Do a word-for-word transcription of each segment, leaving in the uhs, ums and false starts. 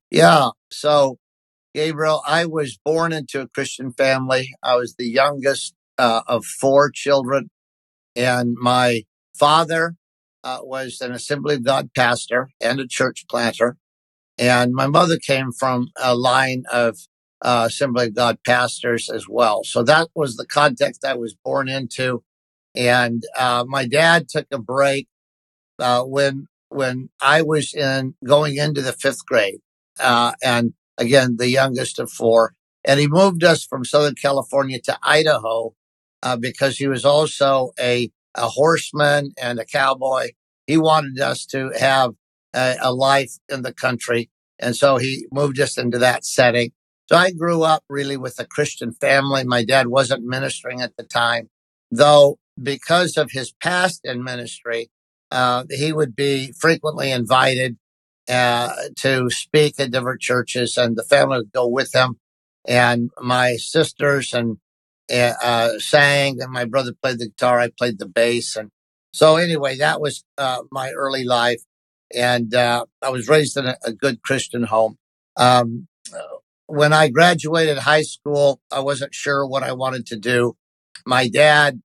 Yeah. So, Gabriel, I was born into a Christian family. I was the youngest uh, of four children, and my father uh, was an Assembly of God pastor and a church planter. And my mother came from a line of uh, Assembly of God pastors as well. So that was the context I was born into. And uh, my dad took a break uh, when when I was in going into the fifth grade, uh, and again the youngest of four, and he moved us from Southern California to Idaho uh, because he was also a a horseman and a cowboy. He wanted us to have a, a life in the country, and so he moved us into that setting. So I grew up really with a Christian family. My dad wasn't ministering at the time, though, because of his past in ministry uh, he would be frequently invited uh, to speak at different churches, and the family would go with him. And my sisters and uh, uh, sang, and my brother played the guitar. I played the bass, and so anyway, that was uh, my early life. And uh, I was raised in a, a good Christian home. Um, when I graduated high school, I wasn't sure what I wanted to do. My dad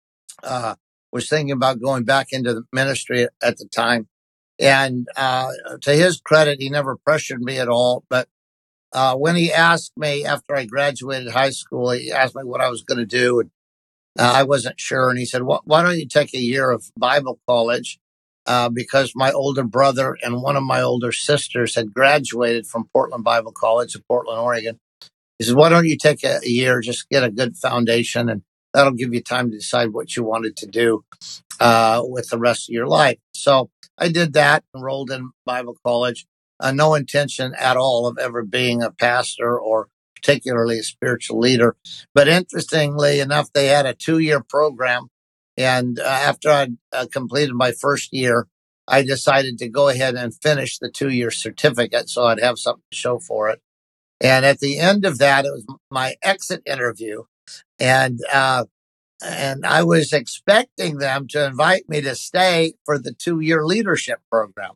uh, was thinking about going back into the ministry at the time. And uh, to his credit, he never pressured me at all. But uh, when he asked me after I graduated high school, he asked me what I was going to do. And uh, I wasn't sure. And he said, well, why don't you take a year of Bible college? Uh, because my older brother and one of my older sisters had graduated from Portland Bible College in Portland, Oregon. He said, why don't you take a, a year, just get a good foundation, and that'll give you time to decide what you wanted to do uh, with the rest of your life. So I did that, enrolled in Bible college, uh, no intention at all of ever being a pastor or particularly a spiritual leader. But interestingly enough, they had a two year program. And uh, after I uh, completed my first year, I decided to go ahead and finish the two year certificate so I'd have something to show for it. And at the end of that, it was my exit interview. And uh, and I was expecting them to invite me to stay for the two year leadership program.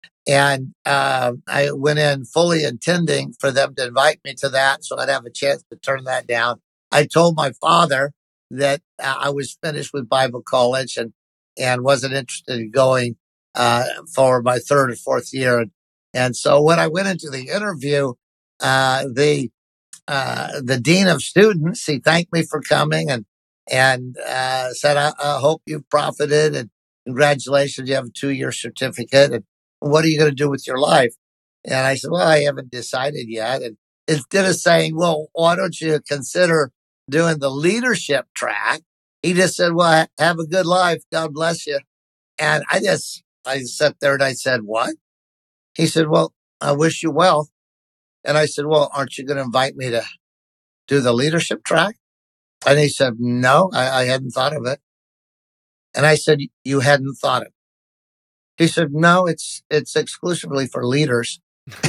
And uh, I went in fully intending for them to invite me to that so I'd have a chance to turn that down. I told my father that uh, I was finished with Bible college and, and wasn't interested in going uh, for my third or fourth year. And, and so when I went into the interview, uh, the uh, the dean of students, he thanked me for coming and and uh, said, I, I hope you've profited and congratulations, you have a two year certificate. And what are you going to do with your life? And I said, well, I haven't decided yet. And instead of saying, well, why don't you consider doing the leadership track? He just said, well, have a good life. God bless you. And I just, I sat there and I said, what? He said, well, I wish you well. And I said, well, aren't you going to invite me to do the leadership track? And he said, no, I, I hadn't thought of it. And I said, you hadn't thought of it. He said, no, it's, it's exclusively for leaders.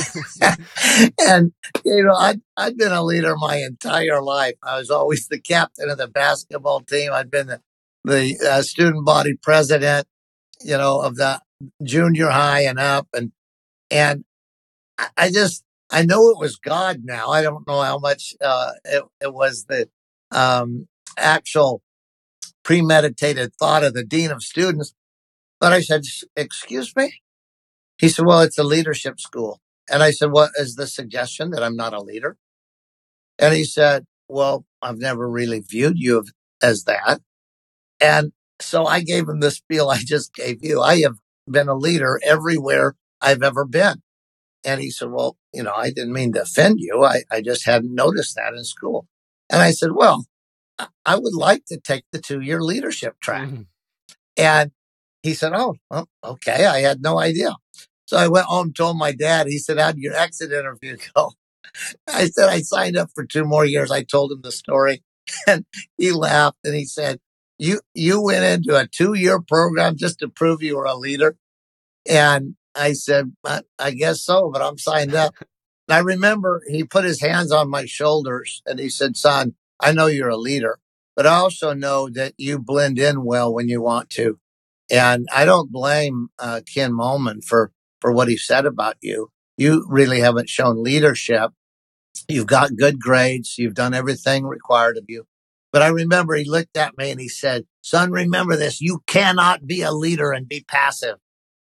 And, you know, I'd, I'd been a leader my entire life. I was always the captain of the basketball team. I'd been the, the uh, student body president, you know, of the junior high and up. And, and I, I just, I know it was God now. I don't know how much, uh, it, it was the, um, actual premeditated thought of the dean of students. But I said, excuse me? He said, well, it's a leadership school. And I said, what is the suggestion that I'm not a leader? And he said, well, I've never really viewed you as that. And so I gave him the spiel I just gave you. I have been a leader everywhere I've ever been. And he said, well, you know, I didn't mean to offend you. I, I just hadn't noticed that in school. And I said, well, I would like to take the two year leadership track. Mm-hmm. And he said, oh, well, okay. I had no idea. So I went home, told my dad. He said, how'd your exit interview go? I said, I signed up for two more years. I told him the story and he laughed and he said, you, you went into a two year program just to prove you were a leader. And I said, I, I guess so, but I'm signed up. And I remember he put his hands on my shoulders and he said, son, I know you're a leader, but I also know that you blend in well when you want to. And I don't blame uh, Ken Molman for, for what he said about you. you really haven't shown leadership. You've got good grades. You've done everything required of you. But I remember he looked at me and he said, son, remember this. You cannot be a leader and be passive.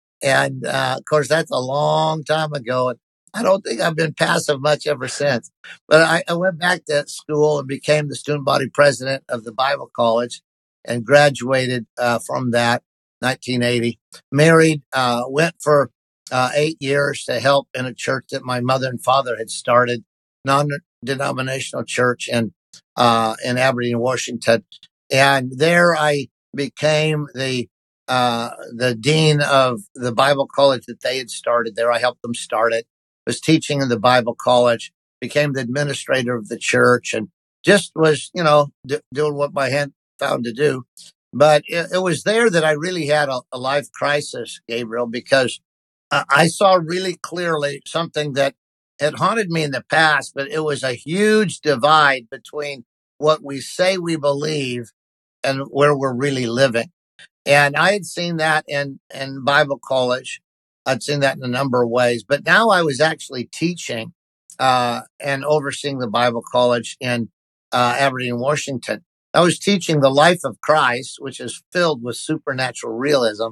And uh, of course, that's a long time ago. And I don't think I've been passive much ever since. But I, I went back to school and became the student body president of the Bible College and graduated uh, from that nineteen eighty. Married, uh, went for uh, eight years to help in a church that my mother and father had started, non-denominational church in uh, in Aberdeen, Washington. And there I became the uh, the dean of the Bible college that they had started there. I helped them start it, was teaching in the Bible college, became the administrator of the church, and just was, you know, d- doing what my hand found to do. But it, it was there that I really had a, a life crisis, Gabriel, because uh, I saw really clearly something that had haunted me in the past, but it was a huge divide between what we say we believe and where we're really living. And I had seen that in, in Bible college. I'd seen that in a number of ways, but now I was actually teaching, uh, and overseeing the Bible college in, uh, Aberdeen, Washington. I was teaching the life of Christ, which is filled with supernatural realism,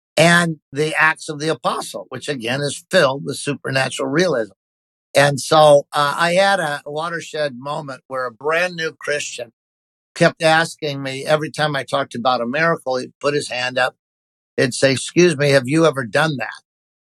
and the Acts of the Apostle, which again is filled with supernatural realism. And so, uh, I had a watershed moment where a brand new Christian kept asking me every time I talked about a miracle, he'd put his hand up. He'd say, excuse me, have you ever done that?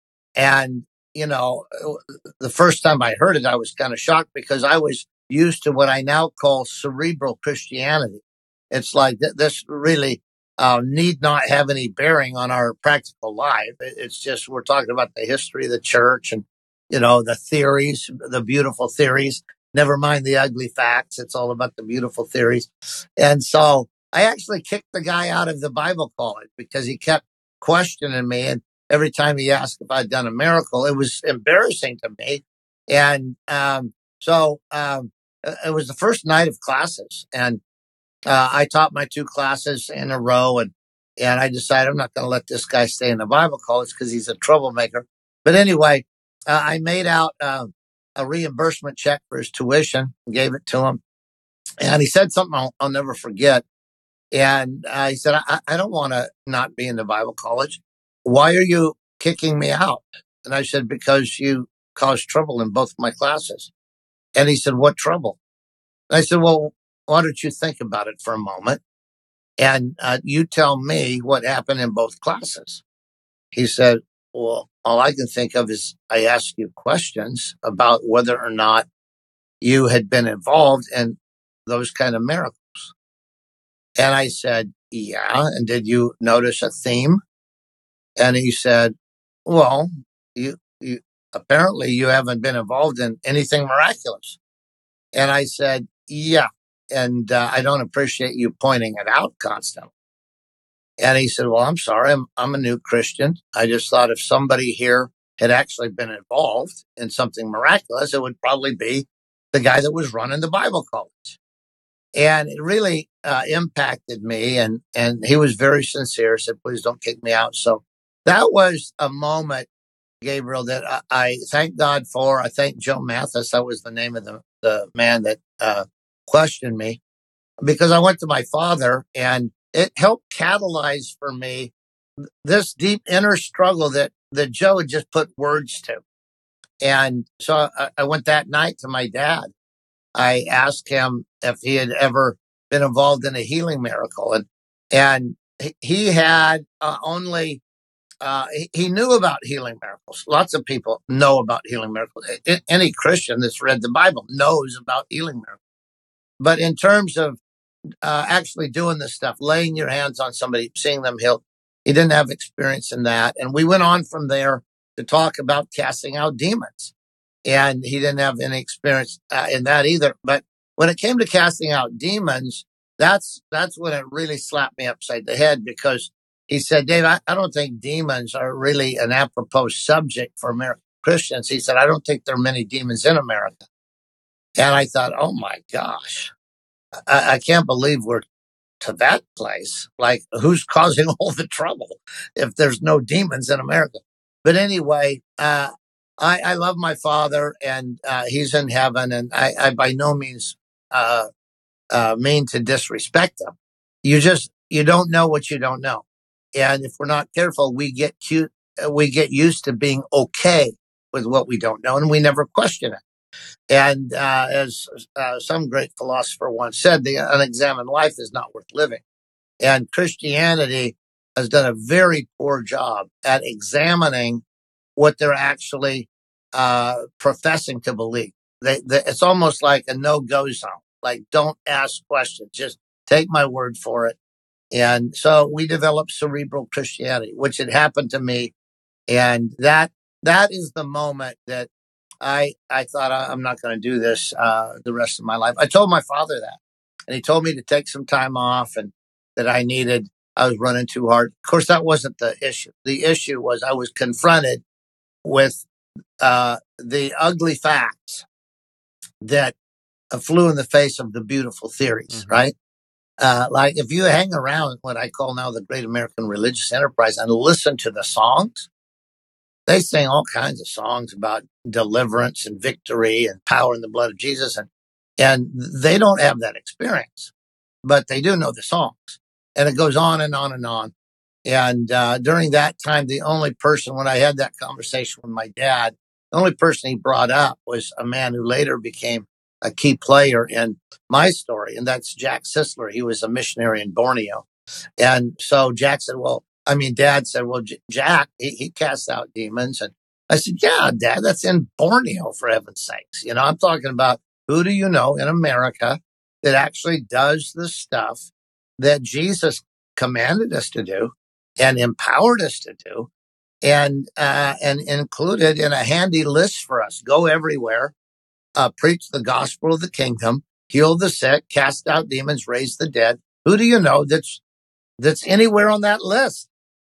And, you know, the first time I heard it, I was kind of shocked because I was used to what I now call cerebral Christianity. It's like th- this really uh, need not have any bearing on our practical life. It- It's just we're talking about the history of the church and, you know, the theories, the beautiful theories. Never mind the ugly facts. It's all about the beautiful theories. And so I actually kicked the guy out of the Bible college because he kept questioning me. And every time he asked if I'd done a miracle, it was embarrassing to me. And um, so um, it was the first night of classes. And uh, I taught my two classes in a row. And, and I decided I'm not going to let this guy stay in the Bible college because he's a troublemaker. But anyway, uh, I made out uh, a reimbursement check for his tuition and gave it to him. And he said something I'll, I'll never forget. And uh, he said, I, I don't want to not be in the Bible college. Why are you kicking me out? And I said, because you caused trouble in both my classes. And he said, what trouble? And I said, well, why don't you think about it for a moment? And uh, you tell me what happened in both classes. He said, well, all I can think of is I asked you questions about whether or not you had been involved in those kind of miracles. And I said, yeah. And did you notice a theme? And he said, well, you, you, apparently you haven't been involved in anything miraculous. And I said, yeah. And uh, I don't appreciate you pointing it out constantly. And he said, well, I'm sorry. I'm, I'm a new Christian. I just thought if somebody here had actually been involved in something miraculous, it would probably be the guy that was running the Bible college. And it really uh, impacted me. And, and he was very sincere, said, please don't kick me out. So that was a moment, Gabriel, that I, I thank God for. I thank Joe Mathis. That was the name of the, the man that uh, questioned me, because I went to my father and it helped catalyze for me this deep inner struggle that, that Joe had just put words to. And so I, I went that night to my dad. I asked him if he had ever been involved in a healing miracle. And, and he had uh, only, uh, he, he knew about healing miracles. Lots of people know about healing miracles. I, any Christian that's read the Bible knows about healing miracles. But in terms of uh, actually doing this stuff, laying your hands on somebody, seeing them healed, he didn't have experience in that. And we went on from there to talk about casting out demons. And he didn't have any experience uh, in that either. But when it came to casting out demons, that's that's when it really slapped me upside the head, because he said, Dave, I, I don't think demons are really an apropos subject for American Christians. He said, I don't think there are many demons in America. And I thought, oh my gosh, I, I can't believe we're to that place. Like, who's causing all the trouble if there's no demons in America? But anyway, uh, I, I love my father, and uh, he's in heaven, and I, I by no means uh, uh, mean to disrespect him. You just you don't know what you don't know, and if we're not careful, we get cute. We get used to being okay with what we don't know, and we never question it. And uh, as uh, some great philosopher once said, the unexamined life is not worth living. And Christianity has done a very poor job at examining what they're actually uh, professing to believe. They, they, it's almost like a no-go zone. Like, don't ask questions. Just take my word for it. And so we developed cerebral Christianity, which had happened to me. And that that is the moment that I I thought I'm not going to do this uh, the rest of my life. I told my father that, and he told me to take some time off and that I needed. I was running too hard. Of course, that wasn't the issue. The issue was I was confronted with uh, the ugly facts that uh, flew in the face of the beautiful theories, Mhm. right? Uh, like if you hang around what I call now the Great American Religious Enterprise and listen to the songs, they sing all kinds of songs about deliverance and victory and power in the blood of Jesus. And, and they don't have that experience, but they do know the songs. And it goes on and on and on. And uh, during that time, the only person, when I had that conversation with my dad, the only person he brought up was a man who later became a key player in my story, and that's Jack Sisler. He was a missionary in Borneo. And so Jack said, well, I mean, Dad said, well, J- Jack, he, he casts out demons. And I said, yeah, Dad, that's in Borneo, for heaven's sakes. You know, I'm talking about who do you know in America that actually does the stuff that Jesus commanded us to do and empowered us to do, and uh, and included in a handy list for us. Go everywhere, uh, preach the gospel of the kingdom, heal the sick, cast out demons, raise the dead. Who do you know that's that's anywhere on that list?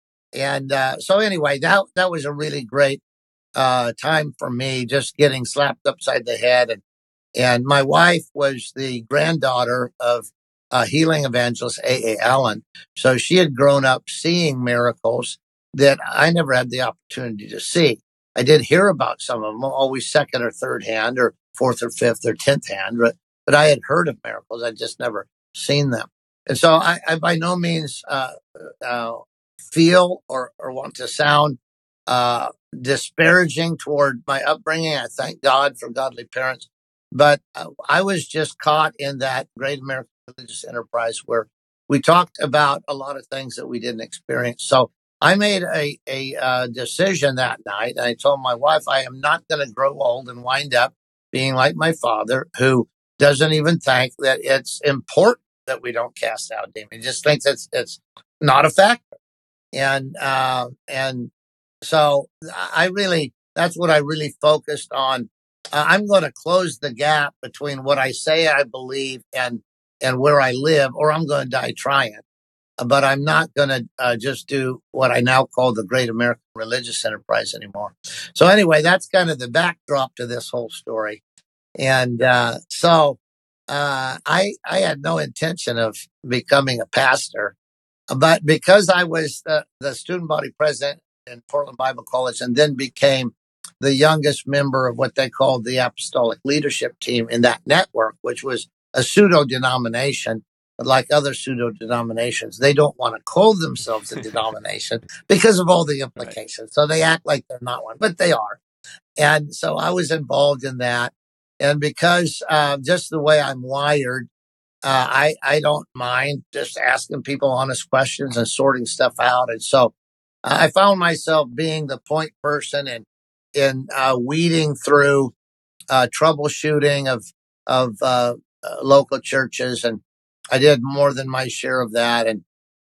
And uh, so anyway, that that was a really great uh, time for me, just getting slapped upside the head. And and my wife was the granddaughter of uh, healing evangelist A A. Allen. So she had grown up seeing miracles that I never had the opportunity to see. I did hear about some of them, always second or third hand or fourth or fifth or tenth hand, but, but I had heard of miracles. I just never seen them. And so I, I by no means uh, uh, feel or, or want to sound uh, disparaging toward my upbringing. I thank God for godly parents. But uh, I was just caught in that Great American Religious Enterprise where we talked about a lot of things that we didn't experience. So I made a, a uh, decision that night. And I told my wife, I am not going to grow old and wind up being like my father, who doesn't even think that it's important that we don't cast out demons. He just thinks it's, it's not a factor. And, uh, and so I really, that's what I really focused on. Uh, I'm going to close the gap between what I say I believe and, and where I live, or I'm going to die trying. But I'm not going to uh, just do what I now call the Great American Religious Enterprise anymore. So anyway, that's kind of the backdrop to this whole story. And uh, so uh, I, I had no intention of becoming a pastor. But because I was the, the student body president in Portland Bible College and then became the youngest member of what they called the apostolic leadership team in that network, which was a pseudo denomination, like other pseudo denominations, they don't want to call themselves a denomination because of all the implications. Right. So they act like they're not one, but they are. And so I was involved in that. And because uh, just the way I'm wired, uh, I, I don't mind just asking people honest questions and sorting stuff out. And so uh, I found myself being the point person and in uh, weeding through uh, troubleshooting of of uh, uh, local churches, and I did more than my share of that. And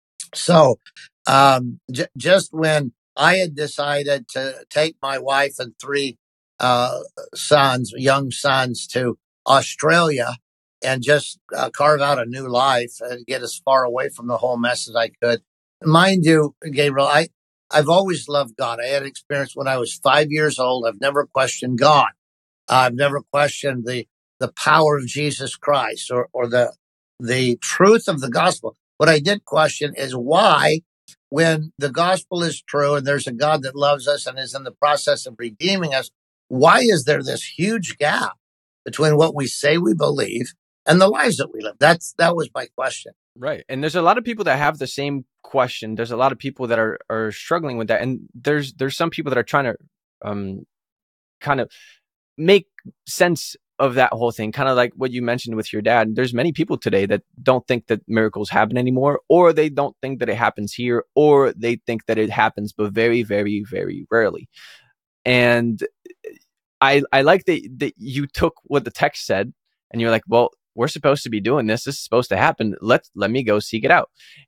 so um, j- just when I had decided to take my wife and three uh, sons, young sons, to Australia and just uh, carve out a new life and get as far away from the whole mess as I could. Mind you, Gabriel, I, I've always loved God. I had experience when I was five years old. I've never questioned God. I've never questioned the, the power of Jesus Christ or, or the, the truth of the gospel. What I did question is why, when the gospel is true and there's a God that loves us and is in the process of redeeming us, Why is there this huge gap between what we say we believe and the lives that we live? That's that was my question. Right. And there's a lot of people that have the same question. There's a lot of people that are are struggling with that. And there's there's some people that are trying to um kind of make sense of that whole thing, kind of like what you mentioned with your dad. There's many people today that don't think that miracles happen anymore, or they don't think that it happens here, or they think that it happens, but very, very, very rarely. And I I like that, that you took what the text said and you're like, well, we're supposed to be doing this. This is supposed to happen. Let let me go seek it out.